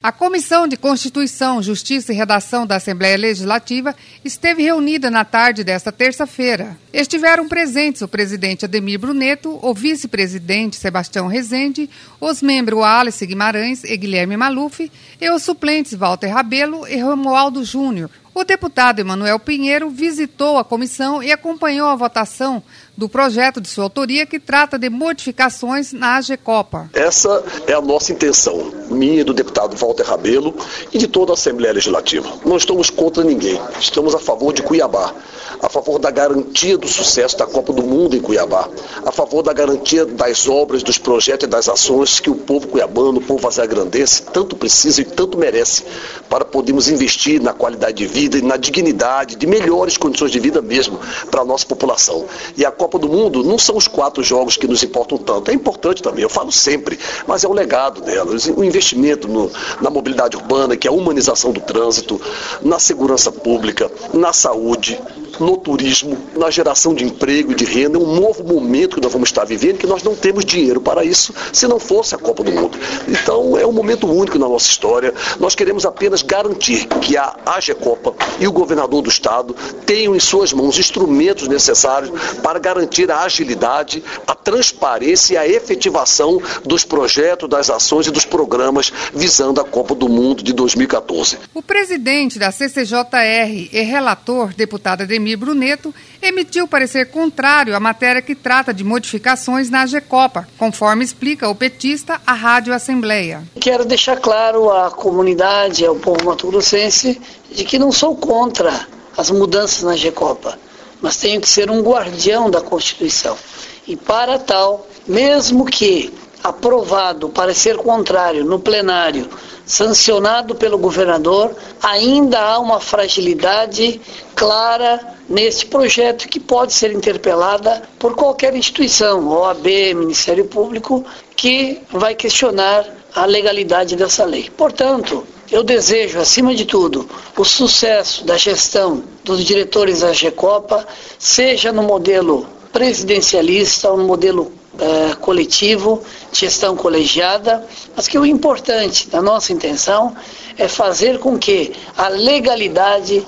A Comissão de Constituição, Justiça e Redação da Assembleia Legislativa esteve reunida na tarde desta terça-feira. Estiveram presentes o presidente Ademir Bruneto, o vice-presidente Sebastião Rezende, os membros Alice Guimarães e Guilherme Maluf e os suplentes Walter Rabelo e Romualdo Júnior. O deputado Emanuel Pinheiro visitou a comissão e acompanhou a votação do projeto de sua autoria que trata de modificações na AGECOPA. Essa é a nossa intenção, minha e do deputado Walter Rabelo e de toda a Assembleia Legislativa. Não estamos contra ninguém, estamos a favor de Cuiabá, a favor da garantia do sucesso da Copa do Mundo em Cuiabá, a favor da garantia das obras, dos projetos e das ações que o povo cuiabano, o povo azagrandense, tanto precisa e tanto merece para podermos investir na qualidade de vida e na dignidade, de melhores condições de vida mesmo para a nossa população. E a Copa do Mundo não são os 4 jogos que nos importam tanto, é importante também, eu falo sempre, mas é o legado delas, o investimento na mobilidade urbana, que é a humanização do trânsito, na segurança pública, na saúde, no turismo, na geração de emprego e de renda, um novo momento que nós vamos estar vivendo, que nós não temos dinheiro para isso, se não fosse a Copa do Mundo. Então é um momento único na nossa história, nós queremos apenas garantir que a AGECOPA e o governador do estado tenham em suas mãos instrumentos necessários para garantir a agilidade, a transparência e a efetivação dos projetos, das ações e dos programas visando a Copa do Mundo de 2014. O presidente da CCJR e relator, deputado Ademir Bruneto, emitiu parecer contrário à matéria que trata de modificações na AGECOPA, conforme explica o petista à Rádio Assembleia. Quero deixar claro à comunidade, ao povo mato-grossense, de que não sou contra as mudanças na AGECOPA, mas tenho que ser um guardião da Constituição. E para tal, mesmo que aprovado parecer contrário no plenário, sancionado pelo governador, ainda há uma fragilidade clara neste projeto que pode ser interpelada por qualquer instituição, OAB, Ministério Público, que vai questionar a legalidade dessa lei. Portanto, eu desejo, acima de tudo, o sucesso da gestão dos diretores da AGECOPA, seja no modelo presidencialista ou no modelo coletivo, gestão colegiada, mas que o importante da nossa intenção é fazer com que a legalidade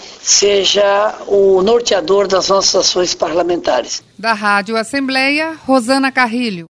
seja o norteador das nossas ações parlamentares. Da Rádio Assembleia, Rosana Carrilho.